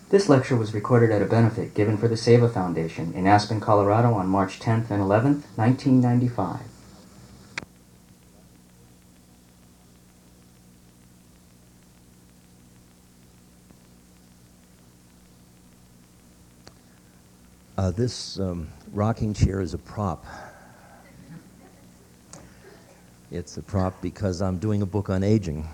This lecture was recorded at a benefit given for the SEVA Foundation in Aspen, Colorado on March 10th and 11th, 1995. This rocking chair is a prop. It's a prop because I'm doing a book on aging.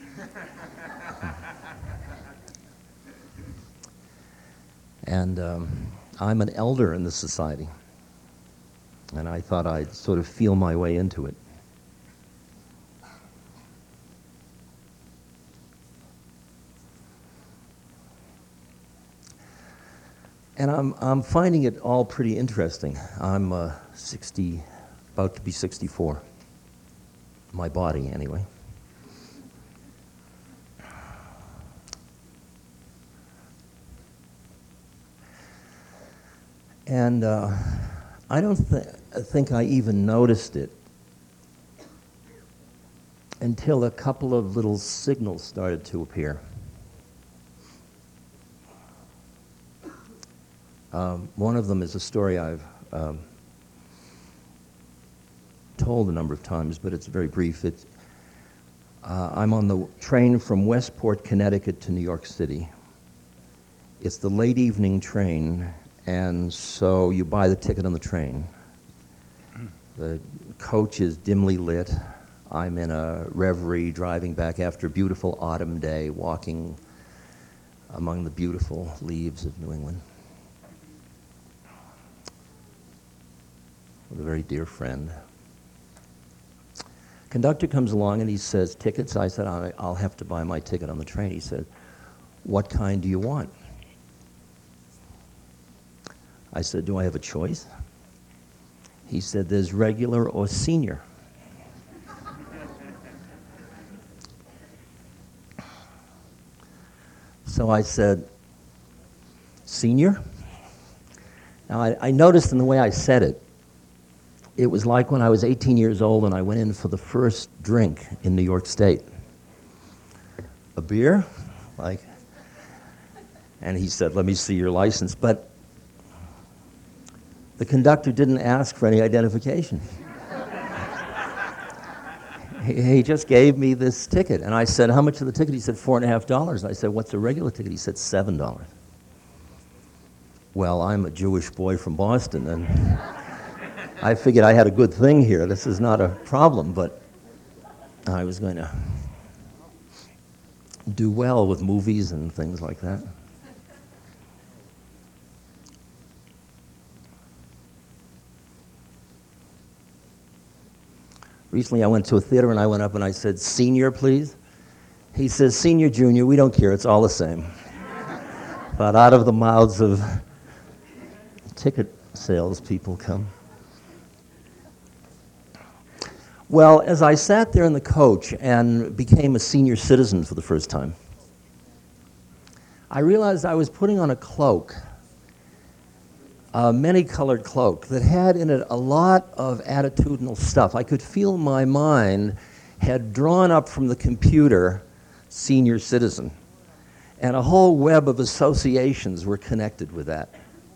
And I'm an elder in the society. And I thought I'd sort of feel my way into it. And I'm finding it all pretty interesting. I'm 60, about to be 64. My body, anyway. And I don't think I even noticed it until a couple of little signals started to appear. One of them is a story I've told a number of times, but it's very brief. I'm on the train from Westport, Connecticut to New York City. It's the late evening train, and so you buy the ticket on the train. The coach is dimly lit. I'm in a reverie driving back after a beautiful autumn day, walking among the beautiful leaves of New England with a very dear friend. Conductor comes along and he says, "Tickets?" I said, "I'll have to buy my ticket on the train." He said, "What kind do you want?" I said, "Do I have a choice?" He said, "There's regular or senior." So I said, "Senior?" Now I noticed in the way I said it, it was like when I was 18 years old and I went in for the first drink in New York State. "A beer?" And he said, "Let me see your license." But the conductor didn't ask for any identification. He just gave me this ticket. And I said, "How much is the ticket?" He said, $4.50. I said, "What's a regular ticket?" He said, $7. Well, I'm a Jewish boy from Boston, and I figured I had a good thing here. This is not a problem, but I was going to do well with movies and things like that. Recently, I went to a theater and I went up and I said, "Senior, please." He says, "Senior, junior, we don't care. It's all the same." But out of the mouths of ticket salespeople come. Well, as I sat there in the coach and became a senior citizen for the first time, I realized I was putting on a cloak, a many-colored cloak that had in it a lot of attitudinal stuff. I could feel my mind had drawn up from the computer senior citizen, and a whole web of associations were connected with that.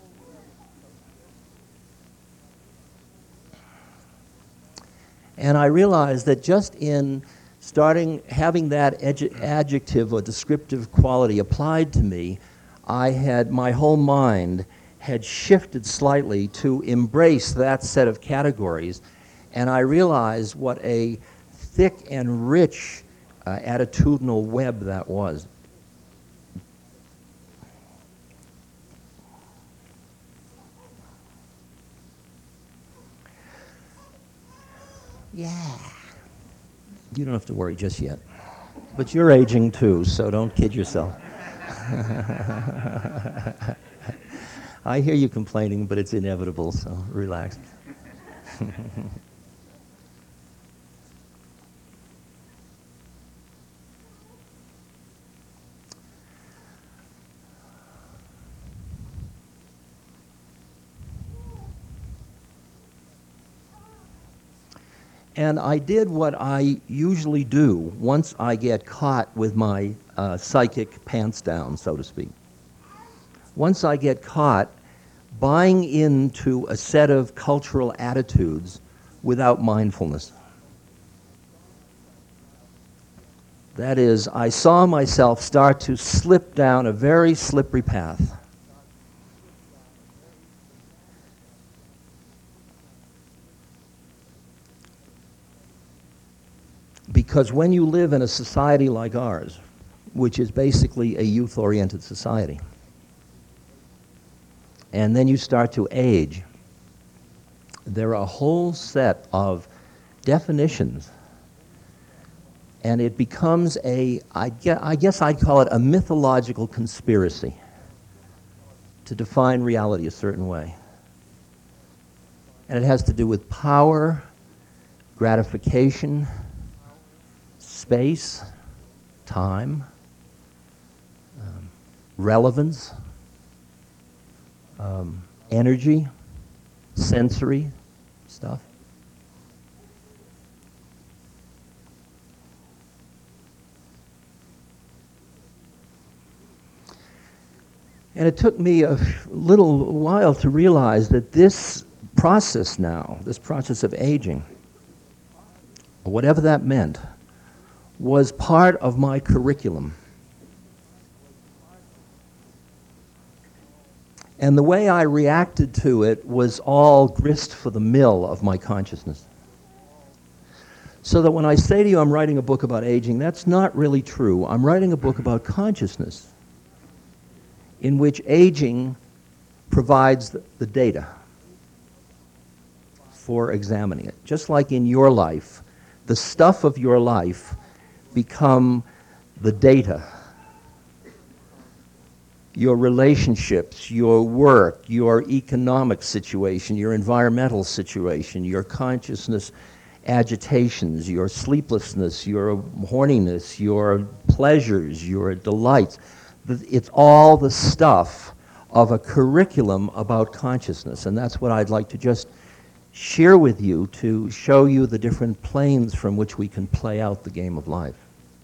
And I realized that just in having that adjective or descriptive quality applied to me, my whole mind had shifted slightly to embrace that set of categories, and I realized what a thick and rich attitudinal web that was. Yeah. You don't have to worry just yet. But you're aging too, so don't kid yourself. I hear you complaining, but it's inevitable, so relax. And I did what I usually do once I get caught with my psychic pants down, so to speak. once I get caught buying into a set of cultural attitudes without mindfulness. That is, I saw myself start to slip down a very slippery path. Because when you live in a society like ours, which is basically a youth-oriented society, and then you start to age, there are a whole set of definitions, and it becomes I guess I'd call it a mythological conspiracy to define reality a certain way. And it has to do with power, gratification, space, time, relevance, energy, sensory stuff. And it took me a little while to realize that this process now, this process of aging, whatever that meant, was part of my curriculum. And the way I reacted to it was all grist for the mill of my consciousness. So that when I say to you I'm writing a book about aging, that's not really true. I'm writing a book about consciousness, in which aging provides the data for examining it. Just like in your life, the stuff of your life become the data. Your relationships, your work, your economic situation, your environmental situation, your consciousness agitations, your sleeplessness, your horniness, your pleasures, your delights. It's all the stuff of a curriculum about consciousness, and that's what I'd like to just share with you to show you the different planes from which we can play out the game of life.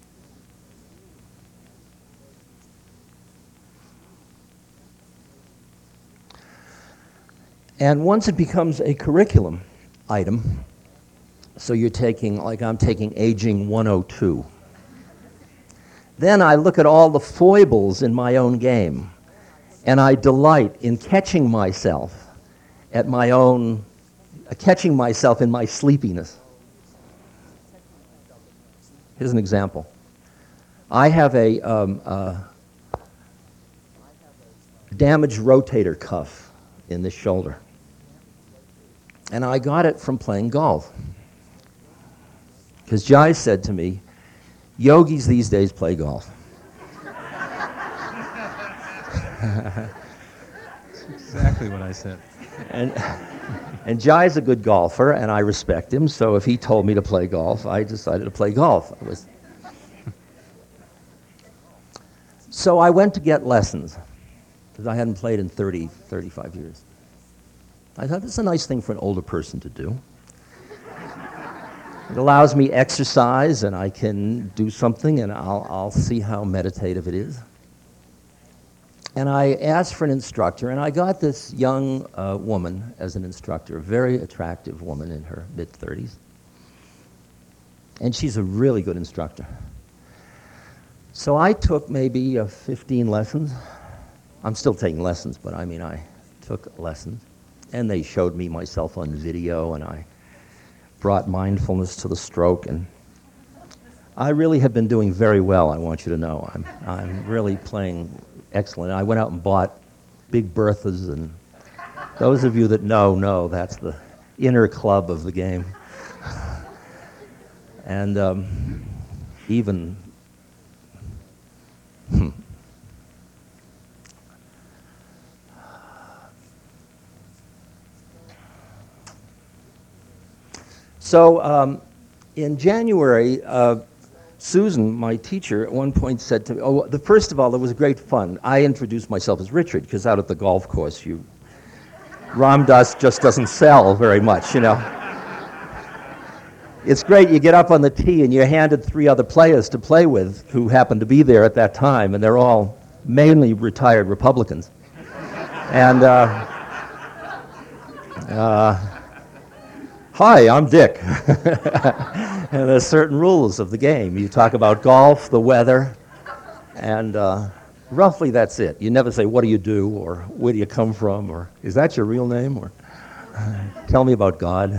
And once it becomes a curriculum item, so you're taking, like I'm taking Aging 102, then I look at all the foibles in my own game, and I delight in catching myself at my own, catching myself in my sleepiness. Here's an example. I have a damaged rotator cuff in this shoulder, and I got it from playing golf. Because Jai said to me, yogis these days play golf. That's exactly what I said. And Jai's a good golfer, and I respect him, so if he told me to play golf, I decided to play golf. So I went to get lessons, because I hadn't played in 30, 35 years. I thought, this is a nice thing for an older person to do. It allows me exercise, and I can do something, and I'll see how meditative it is. And I asked for an instructor, and I got this young woman as an instructor, a very attractive woman in her mid-30s. And she's a really good instructor. So I took maybe 15 lessons. I'm still taking lessons, but I mean, I took lessons. And they showed me myself on video, and I brought mindfulness to the stroke, and I really have been doing very well, I want you to know. I'm really playing excellent. I went out and bought Big Berthas, and those of you that know that's the inner club of the game. And even So in January, Susan, my teacher, at one point said to me, first of all, it was great fun. I introduced myself as Richard, because out at the golf course, Ram Dass just doesn't sell very much, you know. It's great, you get up on the tee and you're handed 3 other players to play with who happen to be there at that time, and they're all mainly retired Republicans. And hi, I'm Dick. And there's certain rules of the game. You talk about golf, the weather, and roughly that's it. You never say, what do you do, or where do you come from, or is that your real name, or tell me about God.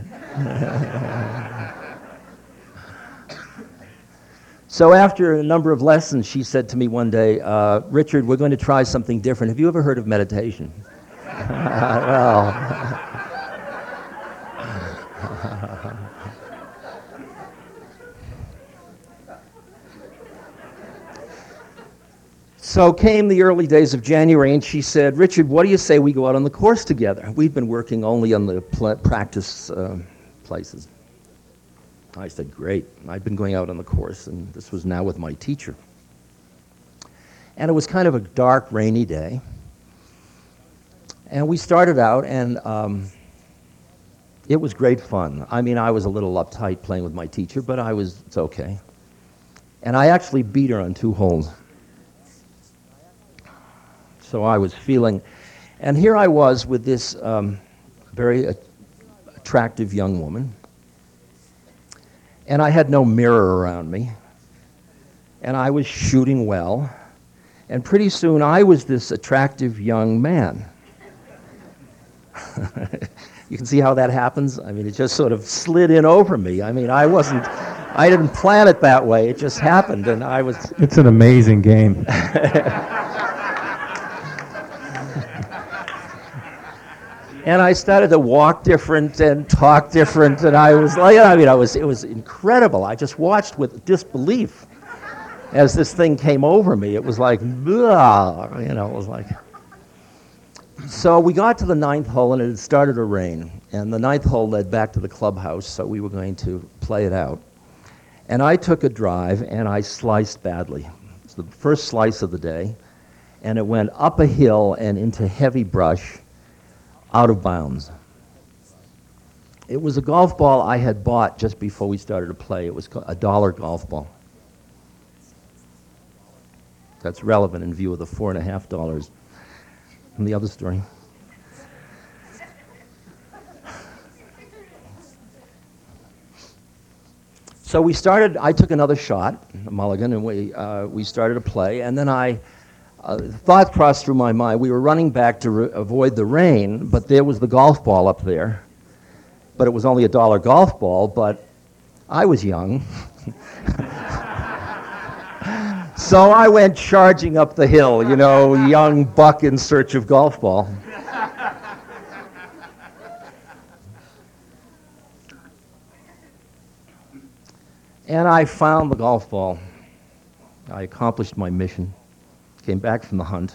So after a number of lessons, she said to me one day, Richard, we're going to try something different. Have you ever heard of meditation? Well, so came the early days of January, and she said, Richard, what do you say we go out on the course together? We've been working only on the practice places. I said, great. I'd been going out on the course, and this was now with my teacher. And it was kind of a dark, rainy day. And we started out, and it was great fun. I mean, I was a little uptight playing with my teacher, but it's okay. And I actually beat her on 2 holes. So I was feeling, and here I was with this very attractive young woman, and I had no mirror around me, and I was shooting well, and pretty soon I was this attractive young man. You can see how that happens? I mean, it just sort of slid in over me. I mean, I didn't plan it that way. It just happened, and I was... It's an amazing game. And I started to walk different and talk different, and I was like, it was incredible. I just watched with disbelief as this thing came over me. It was like, ugh, it was like. So we got to the 9th hole, and it had started to rain, and the 9th hole led back to the clubhouse, so we were going to play it out. And I took a drive, and I sliced badly. It's the first slice of the day, and it went up a hill and into heavy brush, out of bounds. It was a golf ball I had bought just before we started to play. It was a $1 golf ball. That's relevant in view of the $4.50 from the other story. So I took another shot, a mulligan, and we started to play, and then the thought crossed through my mind. We were running back to avoid the rain, but there was the golf ball up there. But it was only a $1 golf ball, but I was young. So I went charging up the hill, young buck in search of golf ball. And I found the golf ball. I accomplished my mission. Came back from the hunt.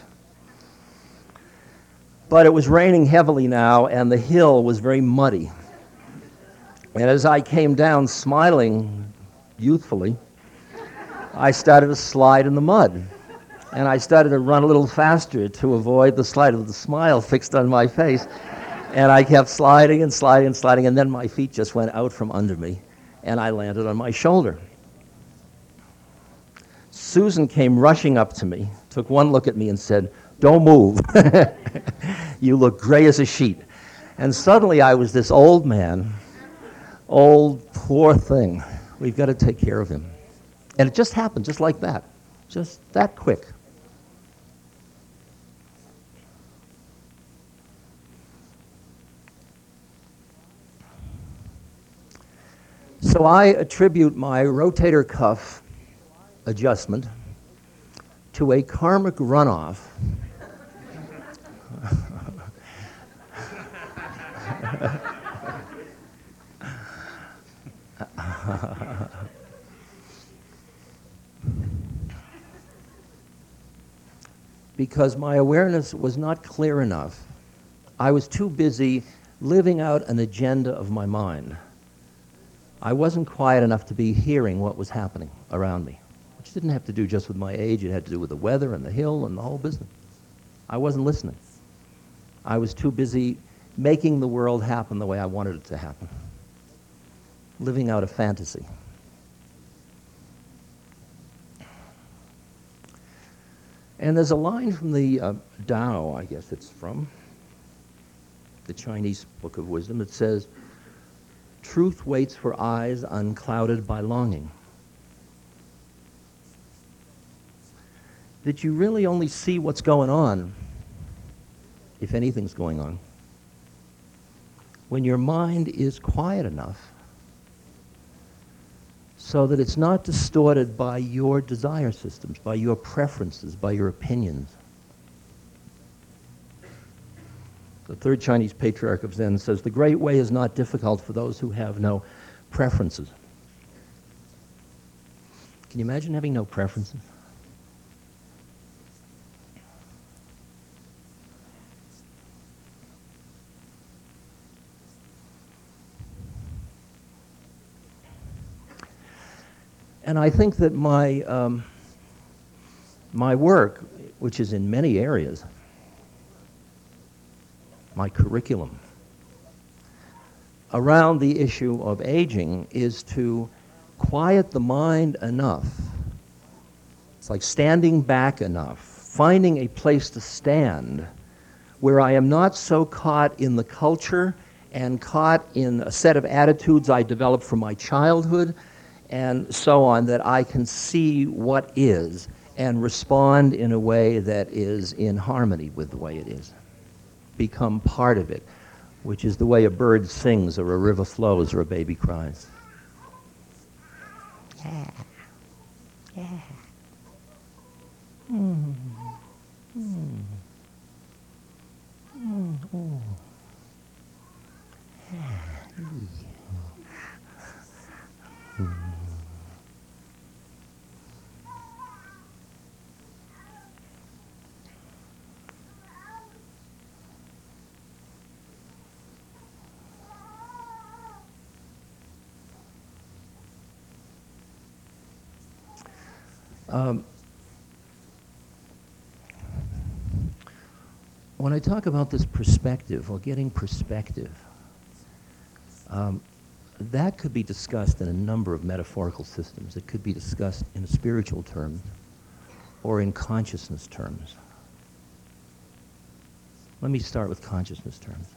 But it was raining heavily now, and the hill was very muddy. And as I came down smiling youthfully, I started to slide in the mud. And I started to run a little faster to avoid the slide of the smile fixed on my face. And I kept sliding and sliding and sliding, and then my feet just went out from under me, and I landed on my shoulder. Susan came rushing up to me, took one look at me and said, "Don't move. You look gray as a sheet." And suddenly I was this old man, old poor thing. We've got to take care of him. And it just happened just like that, just that quick. So I attribute my rotator cuff adjustment to a karmic runoff because my awareness was not clear enough. I was too busy living out an agenda of my mind. I wasn't quiet enough to be hearing what was happening around me, which didn't have to do just with my age. It had to do with the weather and the hill and the whole business. I wasn't listening. I was too busy making the world happen the way I wanted it to happen, living out a fantasy. And there's a line from the Tao, I guess it's from, the Chinese Book of Wisdom. It says, truth waits for eyes unclouded by longing. That you really only see what's going on, if anything's going on, when your mind is quiet enough so that it's not distorted by your desire systems, by your preferences, by your opinions. The third Chinese patriarch of Zen says, the great way is not difficult for those who have no preferences. Can you imagine having no preferences? And I think that my work, which is in many areas, my curriculum, around the issue of aging is to quiet the mind enough. It's like standing back enough, finding a place to stand where I am not so caught in the culture and caught in a set of attitudes I developed from my childhood and so on, that I can see what is and respond in a way that is in harmony with the way it is. Become part of it, which is the way a bird sings or a river flows or a baby cries. Yeah. Yeah. Mm. Mm. Mm. Oh. Yeah. Mm. When I talk about this perspective, or getting perspective, that could be discussed in a number of metaphorical systems. It could be discussed in spiritual terms or in consciousness terms. Let me start with consciousness terms.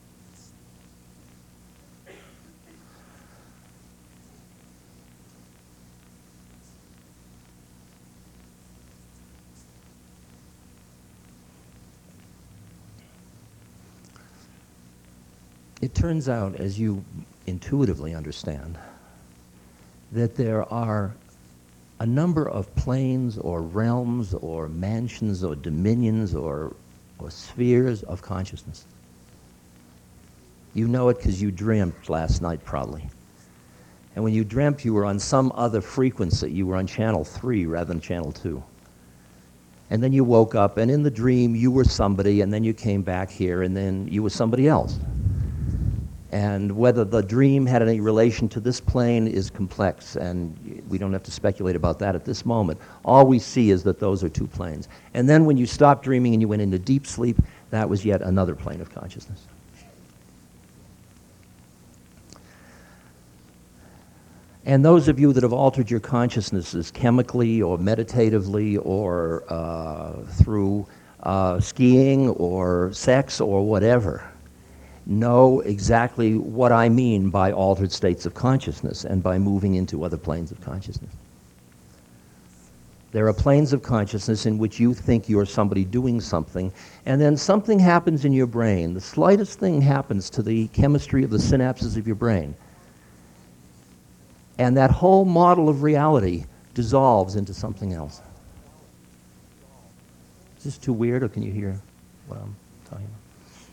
It turns out, as you intuitively understand, that there are a number of planes or realms or mansions or dominions or spheres of consciousness. You know it because you dreamt last night, probably. And when you dreamt, you were on some other frequency. You were on channel 3 rather than channel 2. And then you woke up, and in the dream, you were somebody, and then you came back here, and then you were somebody else. And whether the dream had any relation to this plane is complex, and we don't have to speculate about that at this moment. All we see is that those are two planes. And then when you stopped dreaming and you went into deep sleep, that was yet another plane of consciousness. And those of you that have altered your consciousnesses chemically or meditatively or through skiing or sex or whatever, know exactly what I mean by altered states of consciousness and by moving into other planes of consciousness. There are planes of consciousness in which you think you're somebody doing something, and then something happens in your brain. The slightest thing happens to the chemistry of the synapses of your brain. And that whole model of reality dissolves into something else. Is this too weird, or can you hear what I'm talking about?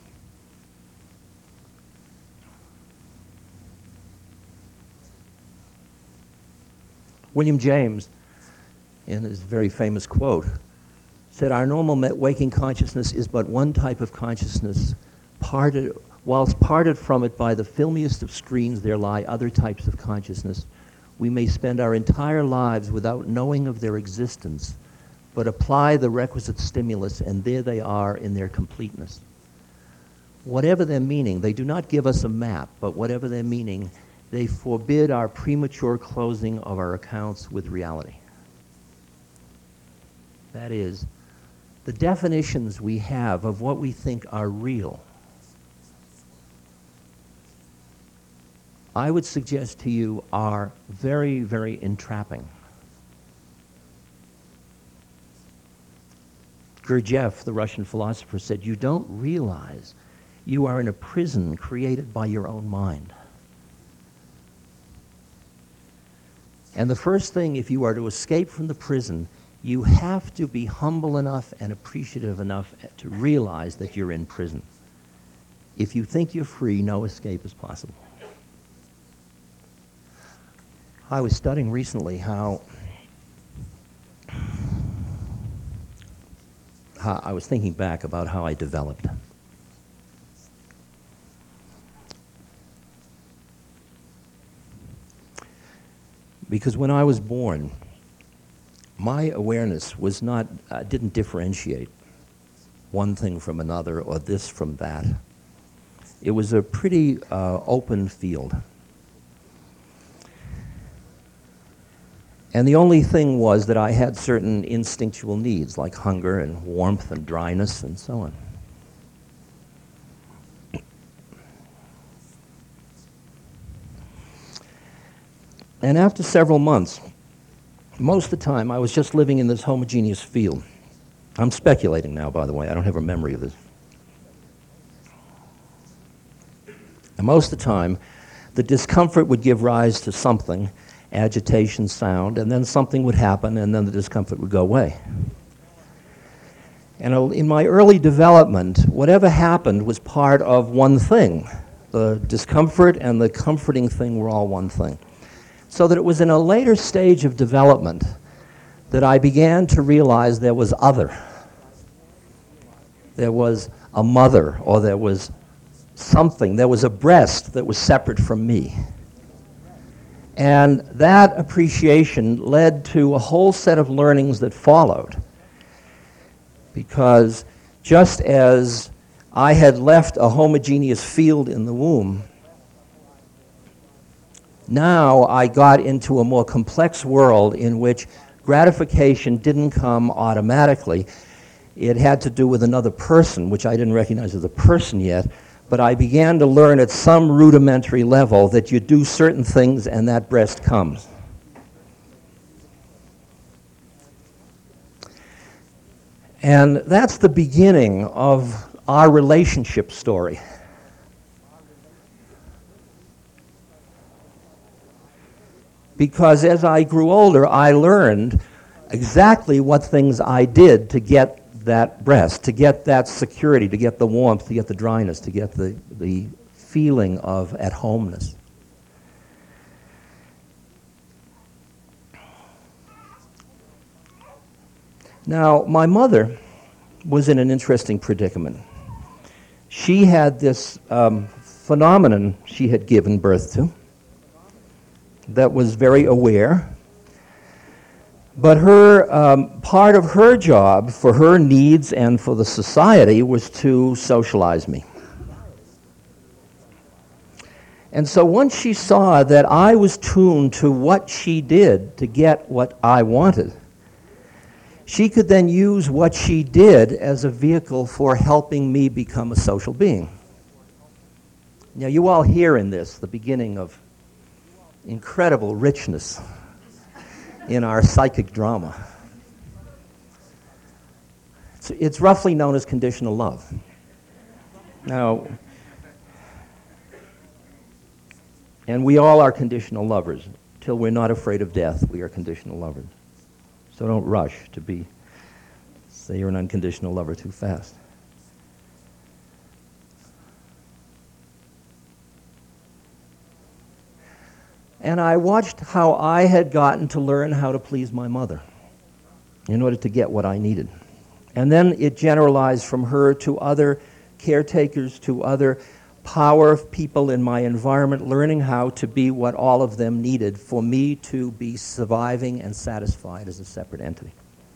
William James, in his very famous quote, said, our normal waking consciousness is but one type of consciousness. Whilst parted from it by the filmiest of screens, there lie other types of consciousness. We may spend our entire lives without knowing of their existence, but apply the requisite stimulus, and there they are in their completeness. Whatever their meaning, they do not give us a map, but whatever their meaning, they forbid our premature closing of our accounts with reality. That is, the definitions we have of what we think are real, I would suggest to you are very, very entrapping. Gurdjieff, the Russian philosopher, said, "You don't realize you are in a prison created by your own mind." And the first thing, if you are to escape from the prison, you have to be humble enough and appreciative enough to realize that you're in prison. If you think you're free, no escape is possible. I was studying recently how I was thinking back about how I developed. Because when I was born, my awareness was not, didn't differentiate one thing from another or this from that. It was a pretty open field. And the only thing was that I had certain instinctual needs, like hunger and warmth and dryness and so on. And after several months, most of the time I was just living in this homogeneous field. I'm speculating now, by the way. I don't have a memory of this. And most of the time, the discomfort would give rise to something, agitation, sound, and then something would happen, and then the discomfort would go away. And in my early development, whatever happened was part of one thing. The discomfort and the comforting thing were all one thing. So that it was in a later stage of development that I began to realize there was other. There was a mother, or there was something, there was a breast that was separate from me. And that appreciation led to a whole set of learnings that followed. Because just as I had left a homogeneous field in the womb, now I got into a more complex world in which gratification didn't come automatically. It had to do with another person, which I didn't recognize as a person yet, but I began to learn at some rudimentary level that you do certain things and that breast comes. And that's the beginning of our relationship story. Because as I grew older, I learned exactly what things I did to get that breast, to get that security, to get the warmth, to get the dryness, to get the feeling of at-homeness. Now, my mother was in an interesting predicament. She had this phenomenon she had given birth to that was very aware. But part of her job, for her needs and for the society, was to socialize me. And so once she saw that I was tuned to what she did to get what I wanted, she could then use what she did as a vehicle for helping me become a social being. Now, you all hear in this the beginning of incredible richness in our psychic drama. It's roughly known as conditional love. Now, and we all are conditional lovers. Till we're not afraid of death, we are conditional lovers. So don't rush to say you're an unconditional lover too fast. And I watched how I had gotten to learn how to please my mother in order to get what I needed. And then it generalized from her to other caretakers, to other power people in my environment, learning how to be what all of them needed for me to be surviving and satisfied as a separate entity.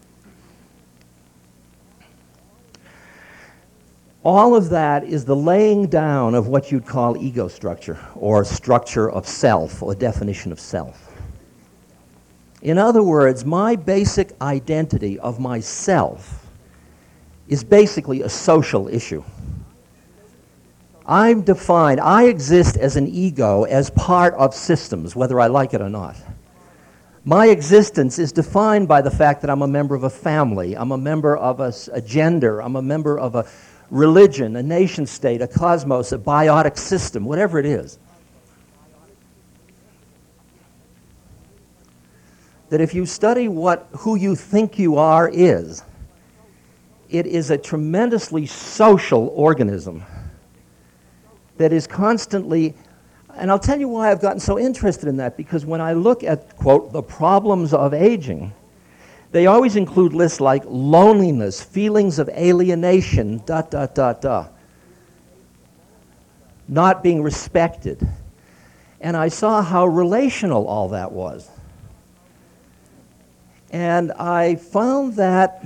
All of that is the laying down of what you'd call ego structure, or structure of self, or definition of self. In other words, my basic identity of myself is basically a social issue. I exist as an ego, as part of systems, whether I like it or not. My existence is defined by the fact that I'm a member of a family, I'm a member of a gender, I'm a member of a religion, a nation state, a cosmos, a biotic system, whatever it is. That if you study who you think you are is, it is a tremendously social organism that is constantly, and I'll tell you why I've gotten so interested in that, because when I look at, quote, the problems of aging, they always include lists like loneliness, feelings of alienation, not being respected. And I saw how relational all that was. And I found that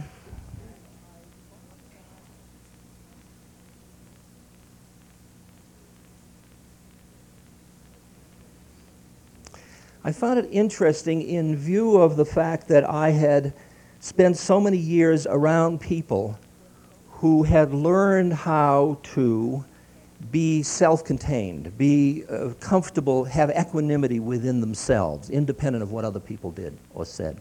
it interesting in view of the fact that I had spent so many years around people who had learned how to be self-contained, be comfortable, have equanimity within themselves, independent of what other people did or said.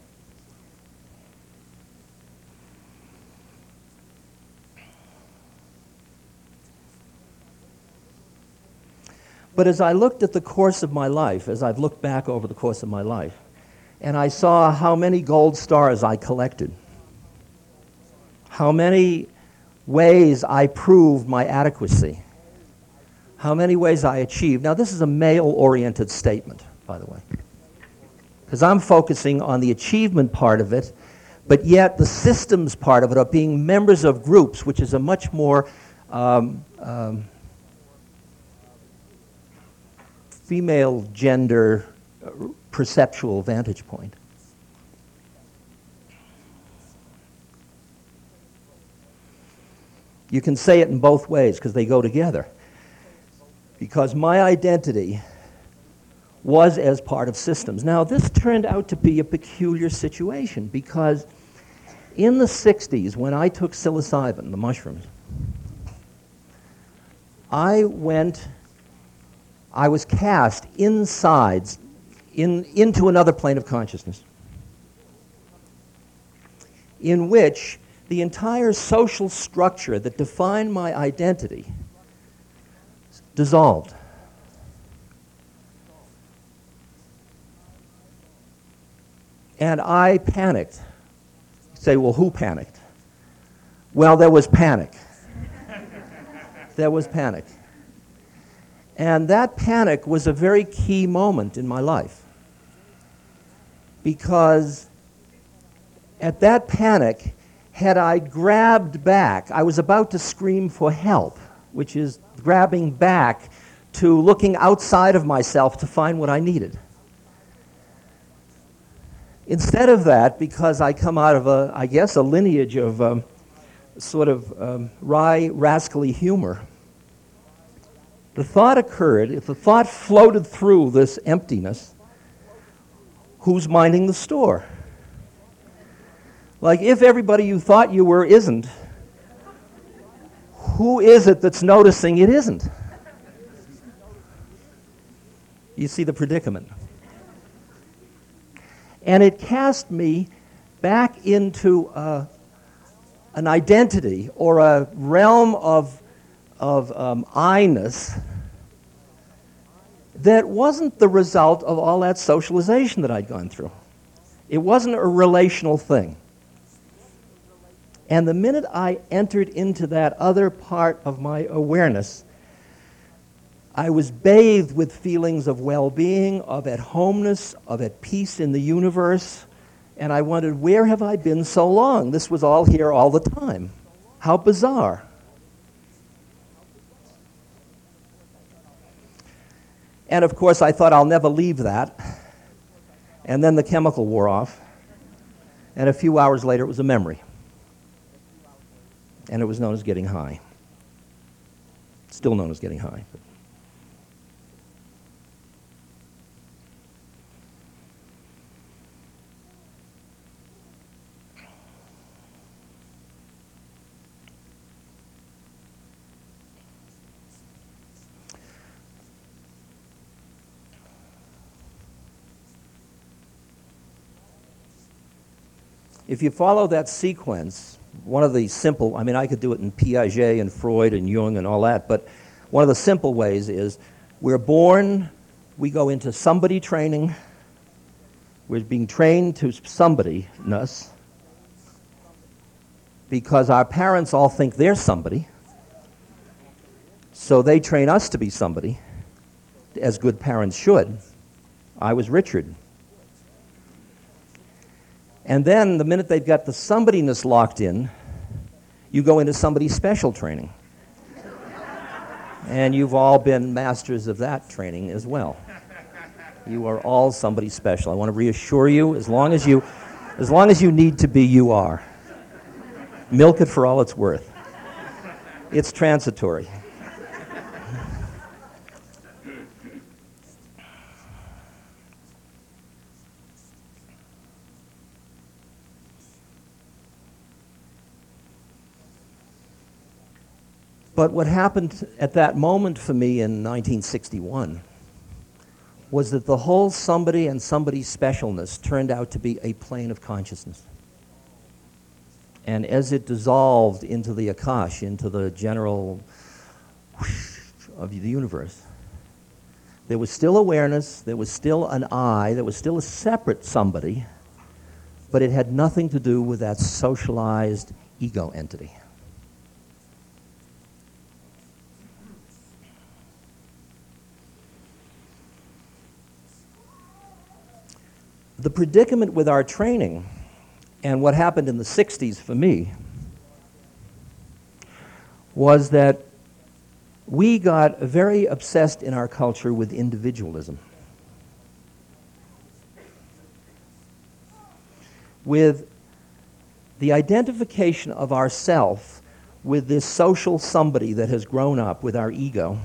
But as I looked at the course of my life, as I've looked back over the course of my life, and I saw how many gold stars I collected, how many ways I proved my adequacy, how many ways I achieved. Now, this is a male-oriented statement, by the way, because I'm focusing on the achievement part of it, but yet the systems part of it, of being members of groups, which is a much more female gender perceptual vantage point. You can say it in both ways because they go together. Because my identity was as part of systems. Now, this turned out to be a peculiar situation because in the 60s, when I took psilocybin, the mushrooms, I was cast into another plane of consciousness in which the entire social structure that defined my identity dissolved. And I panicked. You say, well, who panicked? Well, there was panic. There was panic. And that panic was a very key moment in my life. Because at that panic, had I grabbed back, I was about to scream for help, which is grabbing back to looking outside of myself to find what I needed. Instead of that, because I come out of a lineage of wry, rascally humor, the thought occurred, if the thought floated through this emptiness, who's minding the store? Like, if everybody you thought you were isn't, who is it that's noticing it isn't? You see the predicament. And it cast me back into an identity or a realm of I-ness that wasn't the result of all that socialization that I'd gone through. It wasn't a relational thing. And the minute I entered into that other part of my awareness, I was bathed with feelings of well-being, of at-homeness, of at peace in the universe, and I wondered, where have I been so long? This was all here all the time. How bizarre. And of course, I thought I'll never leave that. And then the chemical wore off. And a few hours later, it was a memory. And it was known as getting high. Still known as getting high. If you follow that sequence, one of the simple, I mean, I could do it in Piaget and Freud and Jung and all that, but one of the simple ways is we're born, we go into somebody training, we're being trained to somebody-ness because our parents all think they're somebody, so they train us to be somebody, as good parents should. I was Richard. And then the minute they've got the somebody-ness locked in, you go into somebody special training. And you've all been masters of that training as well. You are all somebody special. I want to reassure you, as long as you need to be, you are. Milk it for all it's worth. It's transitory. But what happened at that moment for me in 1961 was that the whole somebody and somebody specialness turned out to be a plane of consciousness. And as it dissolved into the Akash, into the general whoosh of the universe, there was still awareness, there was still an I, there was still a separate somebody, but it had nothing to do with that socialized ego entity. The predicament with our training, and what happened in the 60s for me, was that we got very obsessed in our culture with individualism, with the identification of ourself with this social somebody that has grown up with our ego.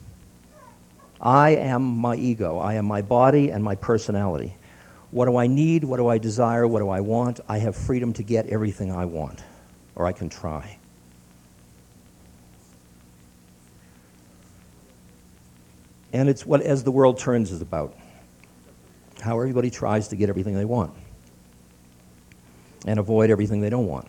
I am my ego. I am my body and my personality. What do I need? What do I desire? What do I want? I have freedom to get everything I want, or I can try. And it's what As the World Turns is about. How everybody tries to get everything they want and avoid everything they don't want.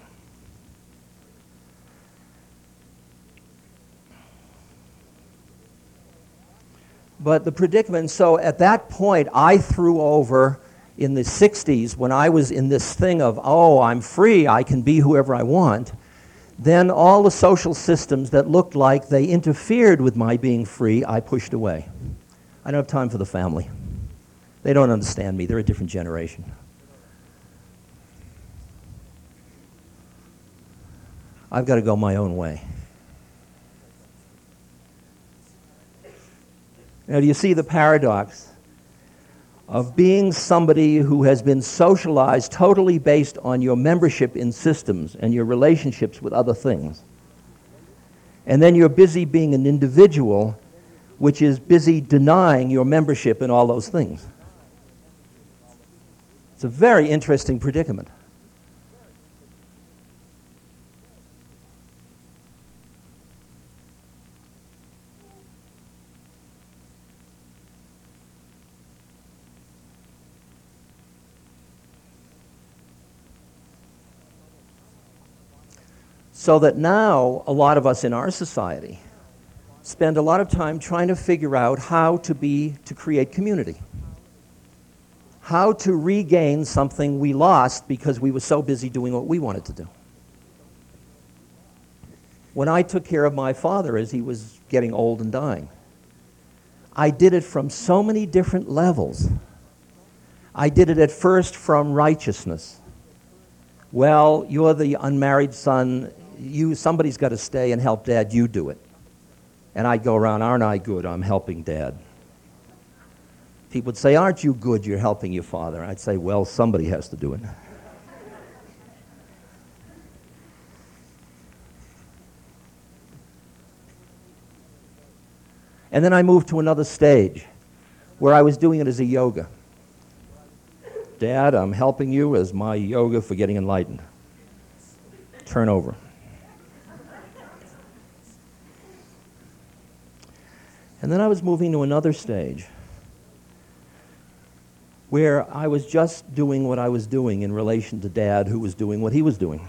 But the predicament, so at that point, I threw over in the 60s, when I was in this thing of, oh, I'm free, I can be whoever I want, then all the social systems that looked like they interfered with my being free, I pushed away. I don't have time for the family. They don't understand me. They're a different generation. I've got to go my own way. Now, do you see the paradox of being somebody who has been socialized totally based on your membership in systems and your relationships with other things? And then you're busy being an individual, which is busy denying your membership in all those things. It's a very interesting predicament. So that now, a lot of us in our society spend a lot of time trying to figure out how to create community. How to regain something we lost because we were so busy doing what we wanted to do. When I took care of my father as he was getting old and dying, I did it from so many different levels. I did it at first from righteousness. Well, you're the unmarried son. Somebody's got to stay and help Dad, you do it. And I'd go around, aren't I good? I'm helping Dad. People would say, aren't you good? You're helping your father. I'd say, well, somebody has to do it. And then I moved to another stage where I was doing it as a yoga. Dad, I'm helping you as my yoga for getting enlightened. Turn over. And then I was moving to another stage where I was just doing what I was doing in relation to Dad, who was doing what he was doing.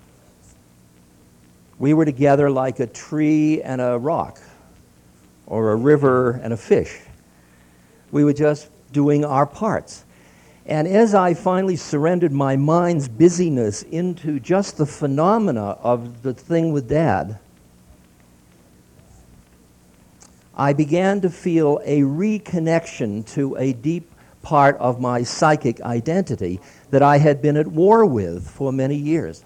We were together like a tree and a rock, or a river and a fish. We were just doing our parts. And as I finally surrendered my mind's busyness into just the phenomena of the thing with Dad, I began to feel a reconnection to a deep part of my psychic identity that I had been at war with for many years.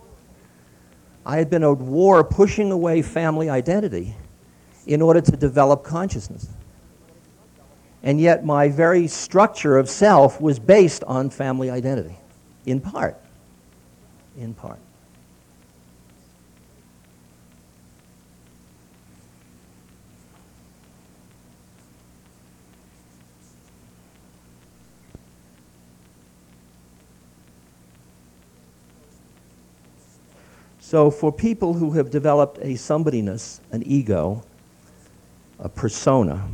I had been at war pushing away family identity in order to develop consciousness. And yet my very structure of self was based on family identity, in part. In part. So for people who have developed a somebodyness, an ego, a persona,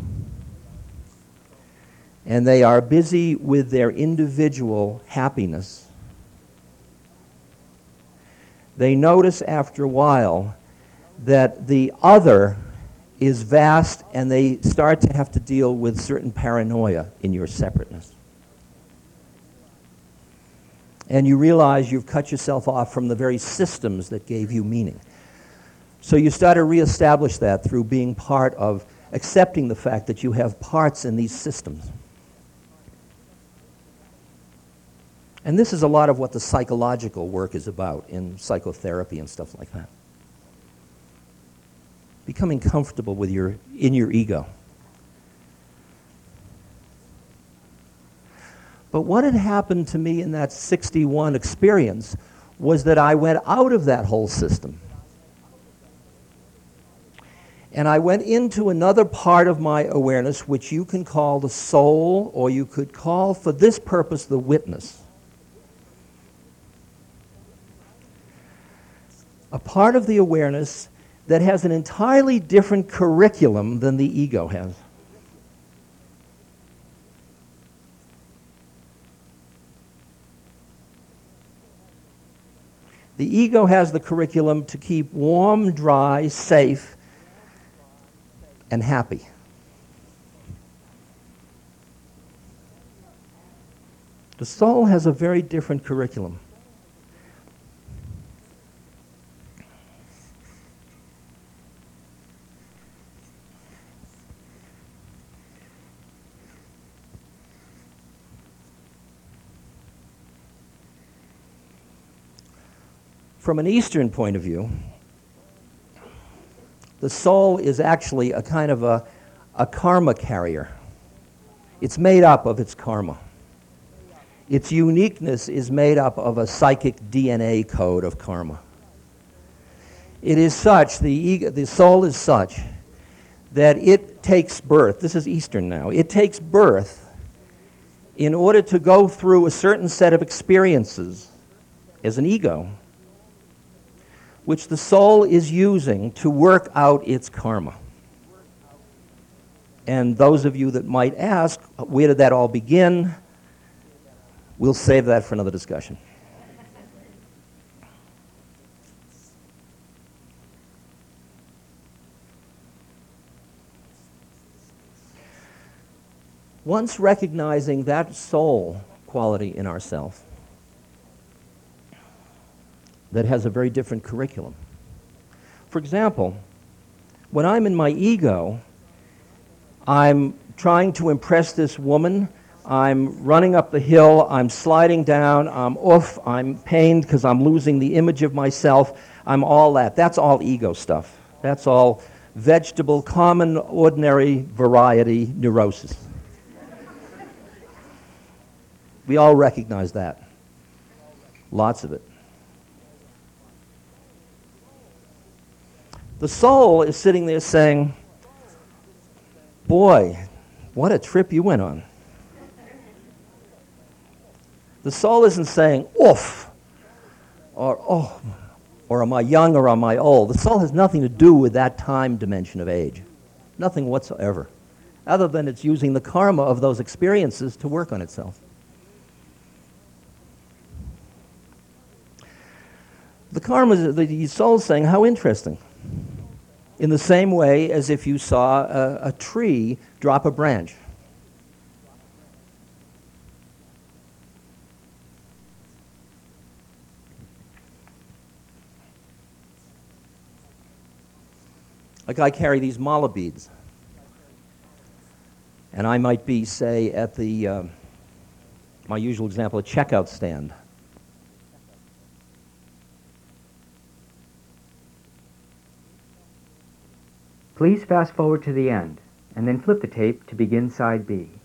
and they are busy with their individual happiness, they notice after a while that the other is vast, and they start to have to deal with certain paranoia in your separateness. And you realize you've cut yourself off from the very systems that gave you meaning. So you start to reestablish that through being part of accepting the fact that you have parts in these systems. And this is a lot of what the psychological work is about in psychotherapy and stuff like that. Becoming comfortable with in your ego. But what had happened to me in that 61 experience was that I went out of that whole system. And I went into another part of my awareness, which you can call the soul, or you could call, for this purpose, the witness. A part of the awareness that has an entirely different curriculum than the ego has. The ego has the curriculum to keep warm, dry, safe, and happy. The soul has a very different curriculum. From an Eastern point of view, the soul is actually a kind of a karma carrier. It's made up of its karma. Its uniqueness is made up of a psychic DNA code of karma. It is such, the soul is such, that it takes birth. This is Eastern now. It takes birth in order to go through a certain set of experiences as an ego, which the soul is using to work out its karma. And those of you that might ask, where did that all begin? We'll save that for another discussion. Once recognizing that soul quality in ourselves, that has a very different curriculum. For example, when I'm in my ego, I'm trying to impress this woman, I'm running up the hill, I'm sliding down, I'm off, I'm pained because I'm losing the image of myself, I'm all that. That's all ego stuff. That's all vegetable, common, ordinary variety neurosis. We all recognize that. Lots of it. The soul is sitting there saying, boy, what a trip you went on. The soul isn't saying, oof, or oh, or am I young or am I old? The soul has nothing to do with that time dimension of age. Nothing whatsoever. other than it's using the karma of those experiences to work on itself. The karma, the soul's saying, how interesting. In the same way as if you saw a tree drop a branch. Like I carry these mala beads. And I might be, say, at the, my usual example, a checkout stand. Please fast forward to the end, and then flip the tape to begin side B.